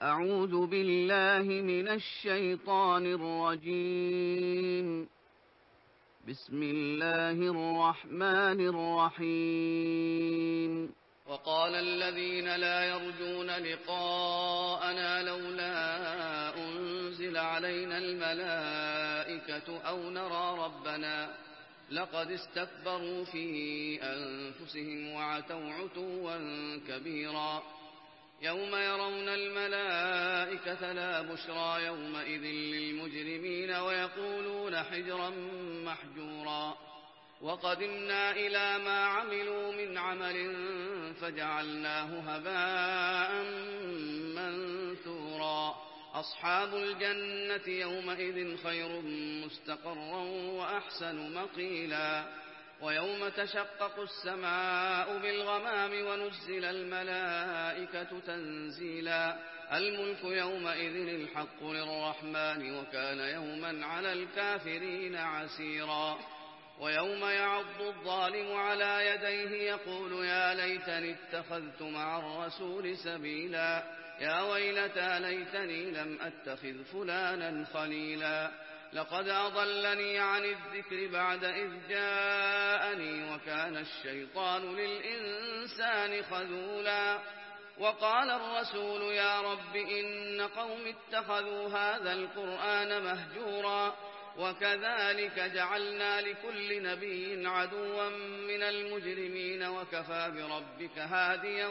أعوذ بالله من الشيطان الرجيم. بسم الله الرحمن الرحيم. وقال الذين لا يرجون لقاءنا لولا أنزل علينا الملائكة أو نرى ربنا لقد استكبروا في أنفسهم وعتوا عتوا كبيرا. يوم يرون الملائكة لا بشرى يومئذ للمجرمين ويقولون حجرا محجورا. وقدمنا إلى ما عملوا من عمل فجعلناه هباء منثورا. أصحاب الجنة يومئذ خير مستقرا وأحسن مقيلا. ويوم تشقق السماء بالغمام ونزل الملائكة تنزيلا. الملك يومئذ الحق للرحمن وكان يوما على الكافرين عسيرا. ويوم يعض الظالم على يديه يقول يا ليتني اتخذت مع الرسول سبيلا. يا ويلتى ليتني لم أتخذ فلانا خليلا. لقد أضلني عن الذكر بعد إذ جاءني وكان الشيطان للإنسان خذولا. وقال الرسول يا رب إن قوم اتخذوا هذا القرآن مهجورا. وكذلك جعلنا لكل نبي عدوا من المجرمين وكفى بربك هاديا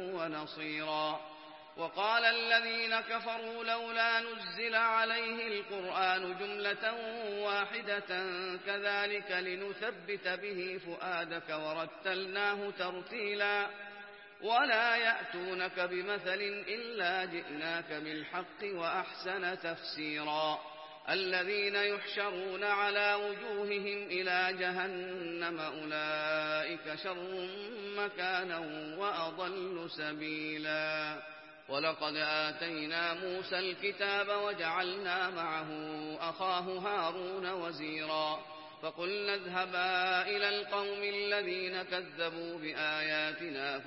ونصيرا. وقال الذين كفروا لولا نزل عليه القرآن جملة واحدة كذلك لنثبت به فؤادك ورتلناه ترتيلا. ولا يأتونك بمثل إلا جئناك بالحق وأحسن تفسيرا. الذين يحشرون على وجوههم إلى جهنم أولئك شر مكانا وأضل سبيلا. ولقد آتينا موسى الكتاب وجعلنا معه أخاه هارون وزيرا. فقلنا اذهبا إلى القوم الذين كذبوا بآياتنا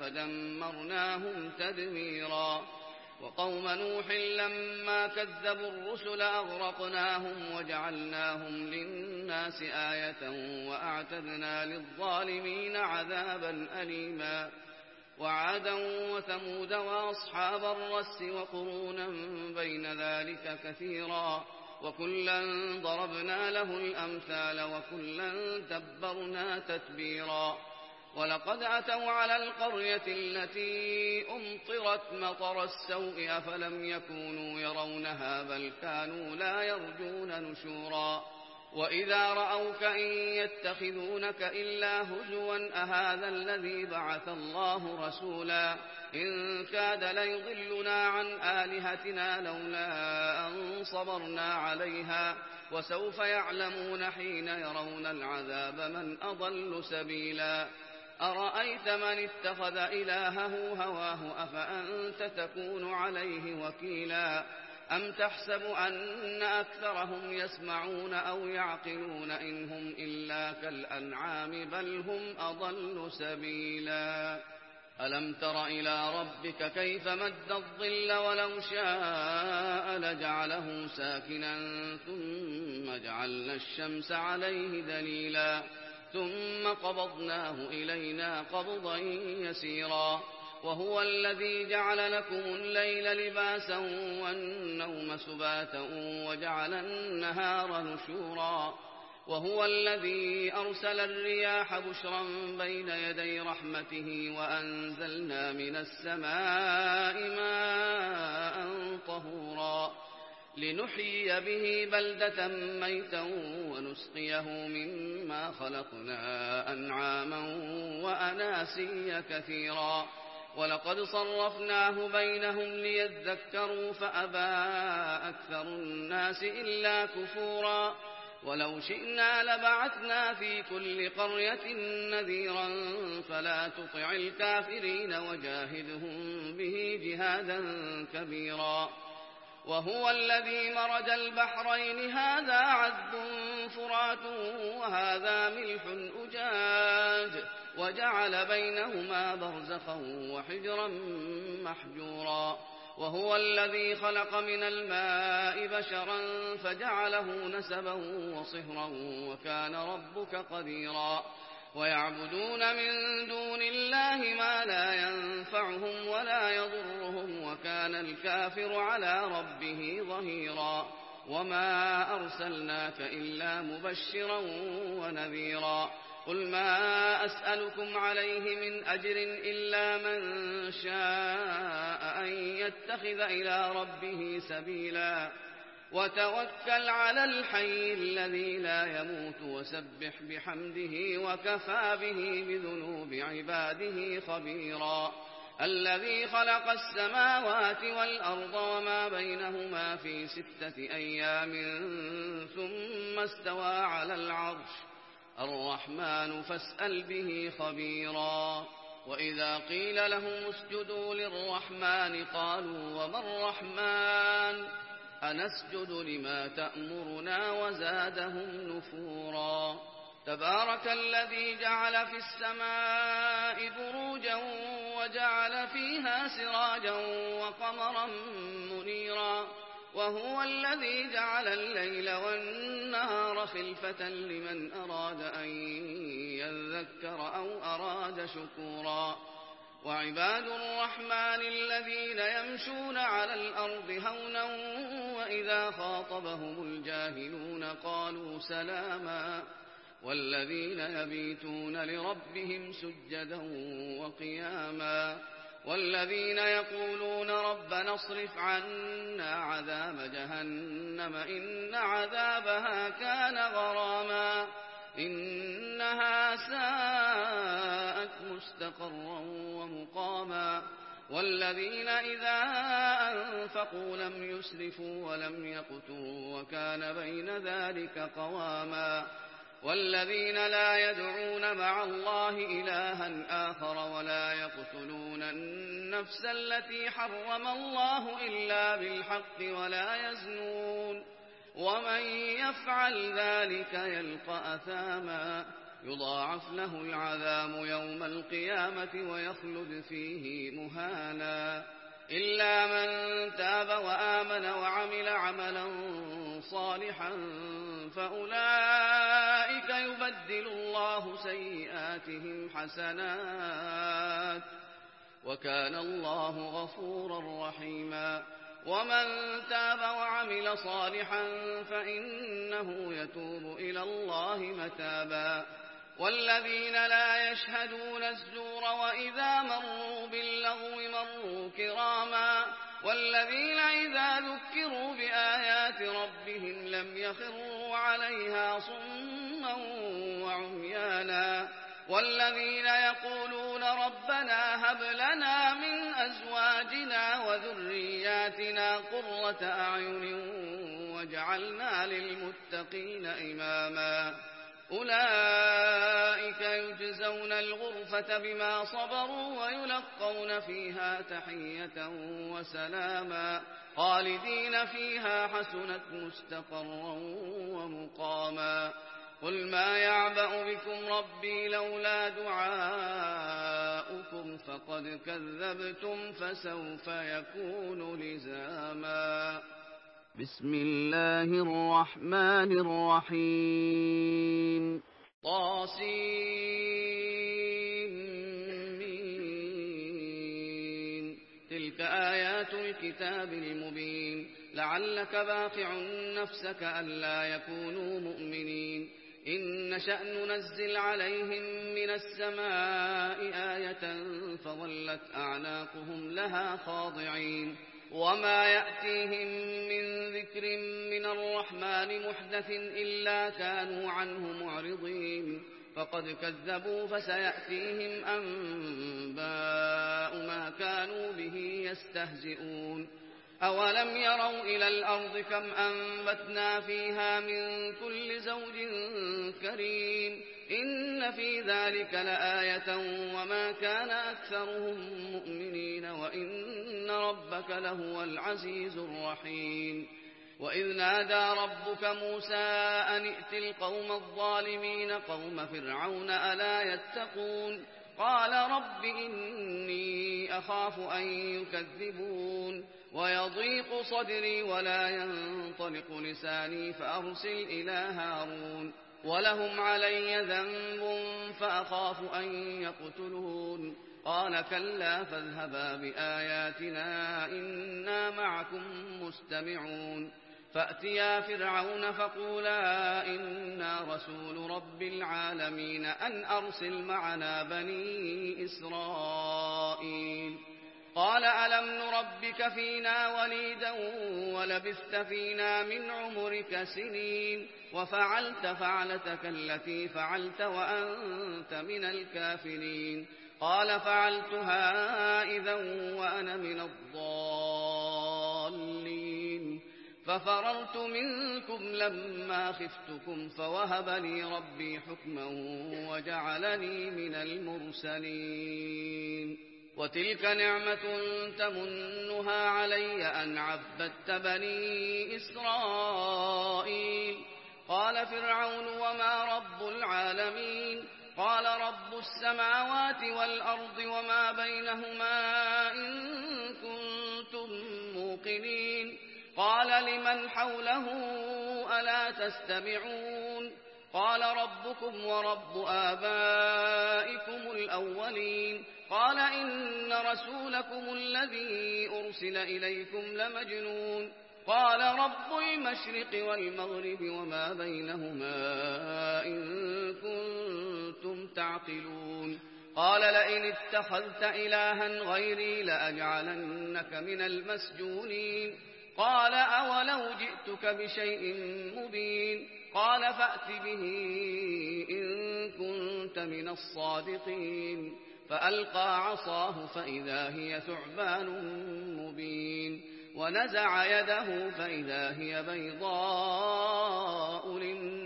فدمرناهم تدميرا. وقوم نوح لما كذبوا الرسل أغرقناهم وجعلناهم للناس آية وأعتدنا للظالمين عذابا أليما. وعادا وثمود وأصحاب الرس وقرونا بين ذلك كثيرا. وكلا ضربنا له الأمثال وكلا تبرنا تتبيرا. ولقد أتوا على القرية التي أمطرت مطر السوء أفلم يكونوا يرونها بل كانوا لا يرجون نشورا. وإذا رأوك إن يتخذونك إلا هزوا أهذا الذي بعث الله رسولا. إن كاد ليضلنا عن آلهتنا لولا أن صبرنا عليها. وسوف يعلمون حين يرون العذاب من أضل سبيلا. أرأيت من اتخذ إلهه هواه أفأنت تكون عليه وكيلا. أم تحسب أن أكثرهم يسمعون أو يعقلون إن هم إلا كالأنعام بل هم أضل سبيلا. ألم تر إلى ربك كيف مد الظل ولو شاء لجعله ساكنا ثم جعلنا الشمس عليه دليلا. ثم قبضناه إلينا قبضا يسيرا. وهو الذي جعل لكم الليل لباسا والنوم سباتا وجعل النهار نشورا. وهو الذي أرسل الرياح بشرا بين يدي رحمته وأنزلنا من السماء ماء طهورا لنحيي به بلدة ميتا ونسقيه مما خلقنا أنعاما وأناسيا كثيرا. ولقد صرفناه بينهم ليذكروا فأبى أكثر الناس إلا كفورا. ولو شئنا لبعثنا في كل قرية نذيرا فلا تطع الكافرين وجاهدهم به جهادا كبيرا. وهو الذي مرج البحرين هذا عذب فرات وهذا ملح أجاج وجعل بينهما برزخا وحجرا محجورا. وهو الذي خلق من الماء بشرا فجعله نسبا وصهرا وكان ربك قديرا ويعبدون من دون الله ما لا ينفعهم ولا يضرهم وكان الكافر على ربه ظهيرا وما أرسلناك إلا مبشرا ونذيرا قل ما أسألكم عليه من أجر إلا من شاء أن يتخذ إلى ربه سبيلا وتوكل على الحي الذي لا يموت وسبح بحمده وكفى به بذنوب عباده خبيرا الذي خلق السماوات والأرض وما بينهما في 6 أيام ثم استوى على العرش الرحمن فاسأل به خبيرا وإذا قيل لهم اسجدوا للرحمن قالوا وما الرحمن أنسجد لما تأمرنا وزادهم نفورا تبارك الذي جعل في السماء بروجا وجعل فيها سراجا وقمرا منيرا وهو الذي جعل الليل والنهار خلفة لمن أراد أن يذكر أو أراد شكورا وعباد الرحمن الذين يمشون على الأرض هونا وإذا خاطبهم الجاهلون قالوا سلاما والذين يبيتون لربهم سجدا وقياما والذين يقولون ربنا اصرف عنا عذاب جهنم إن عذابها كان غراما إنها ساءت مستقرا ومقاما والذين إذا أنفقوا لم يسرفوا ولم يقتروا وكان بين ذلك قواما والذين لا يدعون مع الله إلها آخر ولا يقتلون النفس التي حرم الله إلا بالحق ولا يزنون ومن يفعل ذلك يلقى أثاما يضاعف له العذاب يوم القيامة ويخلد فيه مهانا إلا من تاب وآمن وعمل عملا صالحا فأولئك يبدل الله سيئاتهم حسنات وكان الله غفورا رحيما ومن تاب وعمل صالحا فإنه يتوب إلى الله متابا والذين لا يشهدون الزور وإذا مروا باللغو مروا كراما والذين إذا ذكروا بآيات ربهم لم يخروا عليها صما وعميانا والذين يقولون ربنا هب لنا من أزواجنا وذرياتنا قرة أعين واجعلنا للمتقين إماما أولئك يجزون الغرفة بما صبروا ويلقون فيها تحية وسلاما خالدين فيها حسنت مستقرا ومقاما قل ما يعبأ بكم ربي لولا دعاؤكم فقد كذبتم فسوف يكون لزاما بسم الله الرحمن الرحيم طاسين تلك آيات الكتاب المبين لعلك باخع نفسك ألا يكونوا مؤمنين إن نشأ ننزل عليهم من السماء آية فظلت أعناقهم لها خاضعين وما يأتيهم من ذكر من الرحمن محدث إلا كانوا عنه معرضين فقد كذبوا فسيأتيهم أنباء ما كانوا به يستهزئون أولم يروا إلى الأرض كم أنبتنا فيها من كل زوج كريم إن في ذلك لآية وما كان أكثرهم مؤمنين وإن ربك لهو العزيز الرحيم وإذ نادى ربك موسى أن ائت القوم الظالمين قوم فرعون ألا يتقون قال رب إني أخاف أن يكذبون ويضيق صدري ولا ينطلق لساني فأرسل إلى هارون ولهم علي ذنب فأخاف أن يقتلون قال كلا فاذهبا بآياتنا إنا معكم مستمعون فأتيا فرعون فقولا إنا رسول رب العالمين أن أرسل معنا بني إسرائيل قال ألم نربك فينا وليدا ولبثت فينا من عمرك سنين وفعلت فعلتك التي فعلت وأنت من الكافرين قال فعلتها إذا وأنا من الضالين ففررت منكم لما خفتكم فوهب لي ربي حكما وجعلني من المرسلين وتلك نعمة تمنها علي أن عبدت بني إسرائيل قال فرعون وما رب العالمين قال رب السماوات والأرض وما بينهما إن كنتم موقنين قال لمن حوله ألا تستمعون قال ربكم ورب آبائكم الأولين قال إن رسولكم الذي أرسل إليكم لمجنون قال رب المشرق والمغرب وما بينهما إن كنتم تعقلون قال لئن اتخذت إلها غيري لأجعلنك من المسجونين قال أولو جئتك بشيء مبين قال فأت به إن كنت من الصادقين فألقى عصاه فإذا هي ثعبان مبين ونزع يده فإذا هي بيضاء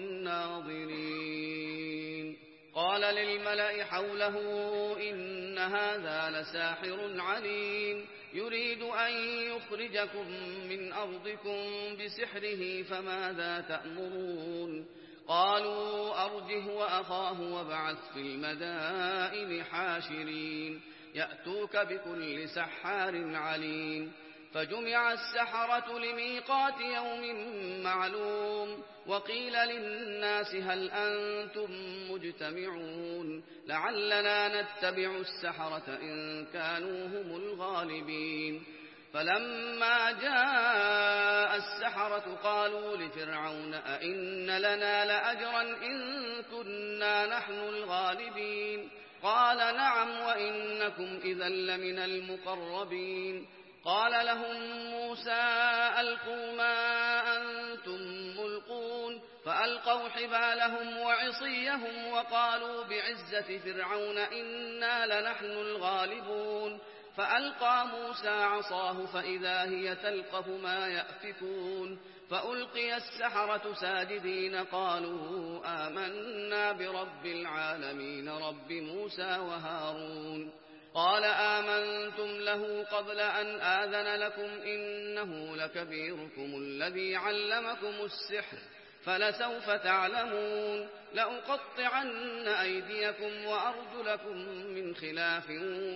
للناظرين قال للملأ حوله إن هذا لساحر عليم يريد أن يخرجكم من أرضكم بسحره فماذا تأمرون قالوا أرجه وأخاه وابعث في المدائن حاشرين يأتوك بكل سحار عليم فجمع السحرة لميقات يوم معلوم وقيل للناس هل أنتم مجتمعون لعلنا نتبع السحرة إن كانوا هم الغالبين فلما جاء السحرة قالوا لفرعون أئن لنا لأجرا إن كنا نحن الغالبين قال نعم وإنكم إذا لمن المقربين قال لهم موسى ألقوا ما أنتم ملقون فألقوا حبالهم وعصيهم وقالوا بعزة فرعون إنا لنحن الغالبون فألقى موسى عصاه فإذا هي تلقف ما يأفكون فألقي السحرة ساجدين قالوا آمنا برب العالمين رب موسى وهارون قال آمنتم له قبل أن آذن لكم إنه لكبيركم الذي علمكم السحر فلسوف تعلمون لأقطعن أيديكم وأرجلكم من خلاف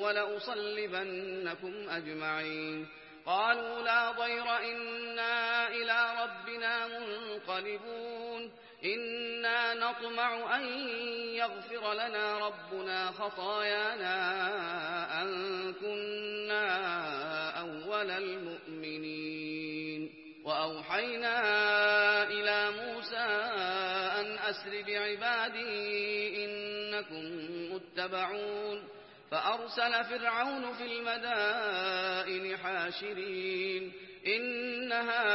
ولأصلبنكم أجمعين قالوا لا ضير إنا إلى ربنا منقلبون إنا نطمع أن يغفر لنا ربنا خطايانا أن كنا أول المؤمنين وأوحينا إلى موسى أن أسر بعبادي إنكم متبعون فأرسل فرعون في المدائن حاشرين إن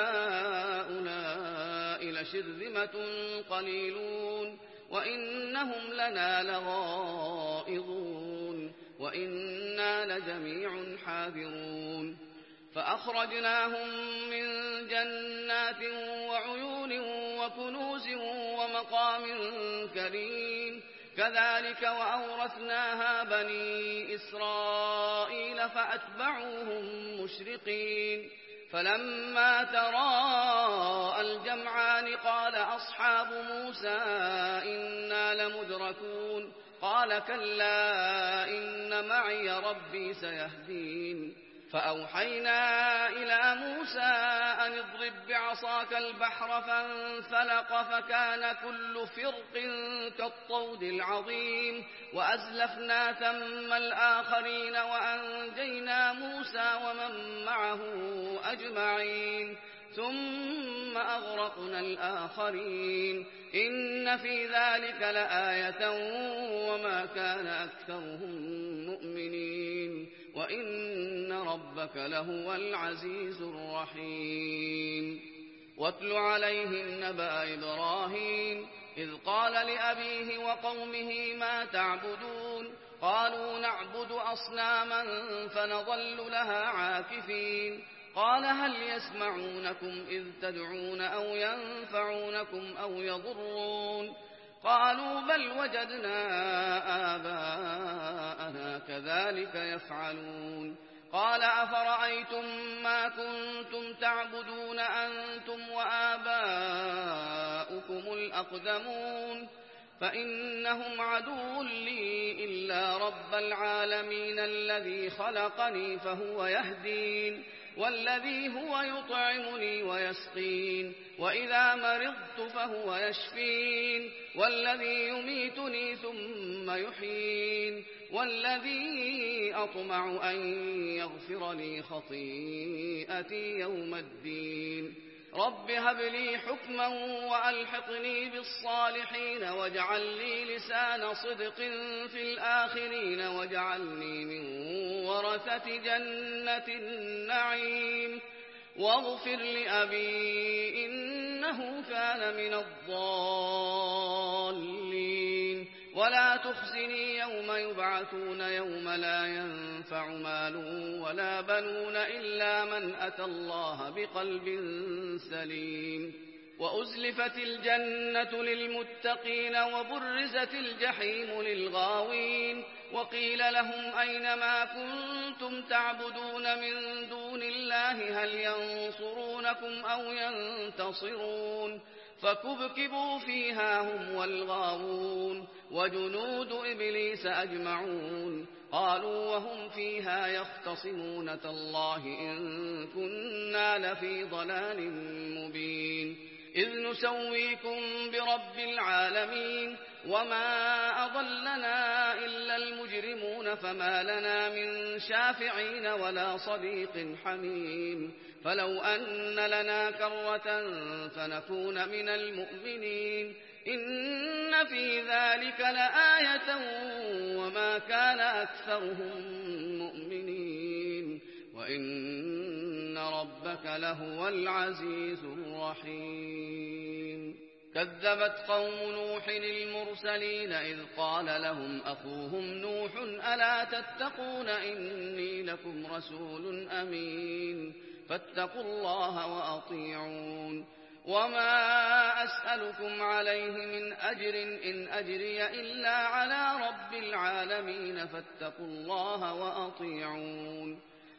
هؤلاء لشرذمة قليلون وإنهم لنا لغائظون وإنا لجميع حاذرون فأخرجناهم من جنات وعيون وكنوز ومقام كريم كذلك وأورثناها بني إسرائيل فأتبعوهم مشرقين فلما تراءى الجمعان قال أصحاب موسى إنا لمدركون قال كلا إن معي ربي سيهدين فأوحينا إلى موسى أن اضرب بعصاك البحر فانفلق فكان كل فرق كالطود العظيم وأزلفنا ثم الآخرين وأنجينا موسى ومن معه أجمعين ثم أغرقنا الآخرين إن في ذلك لآية وما كان أكثرهم مؤمنين وإن ربك لهو العزيز الرحيم واتل عليهم نبأ إبراهيم إذ قال لأبيه وقومه ما تعبدون قالوا نعبد أصناما فنظل لها عاكفين قال هل يسمعونكم إذ تدعون أو ينفعونكم أو يضرون قالوا بل وجدنا آباءنا كذلك يفعلون قال أفرأيتم ما كنتم تعبدون أنتم وآباؤكم الأقدمون فإنهم عدو لي إلا رب العالمين الذي خلقني فهو يهدين والذي هو يطعمني ويسقين وإذا مرضت فهو يشفين والذي يميتني ثم يحيين والذي أطمع أن يغفر لي خطيئتي يوم الدين رب هب لي حكما وألحقني بالصالحين واجعل لي لسان صدق في الآخرين واجعلني من ورثة جنة النعيم واغفر لأبي إنه كان من الضالين ولا تخزني يوم يبعثون يوم لا ينفع مال ولا بنون إلا من أتى الله بقلب سليم وأزلفت الجنة للمتقين وبرزت الجحيم للغاوين وقيل لهم أين ما كنتم تعبدون من دون الله هل ينصرونكم أو ينتصرون فكبكبوا فيها هم والغاوون وجنود إبليس أجمعون قالوا وهم فيها يختصمون تالله إن كنا لفي ضلال مبين إذ نسويكم برب العالمين وما أضلنا إلا المجرمون فما لنا من شافعين ولا صديق حميم فلو أن لنا كرة فنكون من المؤمنين إن في ذلك لآية وما كان أكثرهم مؤمنين وإن ربك لهو العزيز الرحيم كذبت قوم نوح المرسلين إذ قال لهم أخوهم نوح ألا تتقون إني لكم رسول أمين فاتقوا الله وأطيعون وما أسألكم عليه من أجر إن أجري إلا على رب العالمين فاتقوا الله وأطيعون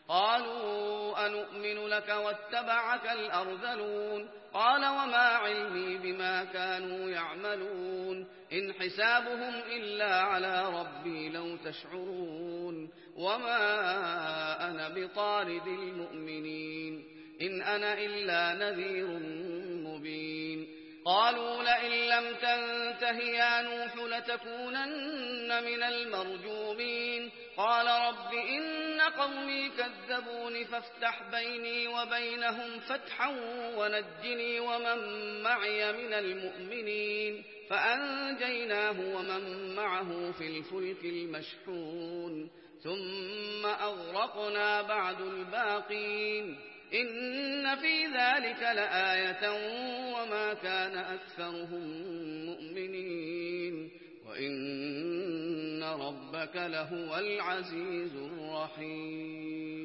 قالوا أنؤمن لك واتبعك الأرذلون قال وما علمي بما كانوا يعملون إن حسابهم إلا على ربي لو تشعرون وما أنا بطارد المؤمنين إن أنا إلا نذير مبين قالوا لئن لم تنته يا نوح لتكونن من المرجومين قال رب إن قومي كذبون فافتح بيني وبينهم فتحا ونجني ومن معي من المؤمنين فأنجيناه ومن معه في الفلك المشحون ثم أغرقنا بعد الباقين إن في ذلك لآية وما كان أكثرهم مؤمنين وإن ربك لهو العزيز الرحيم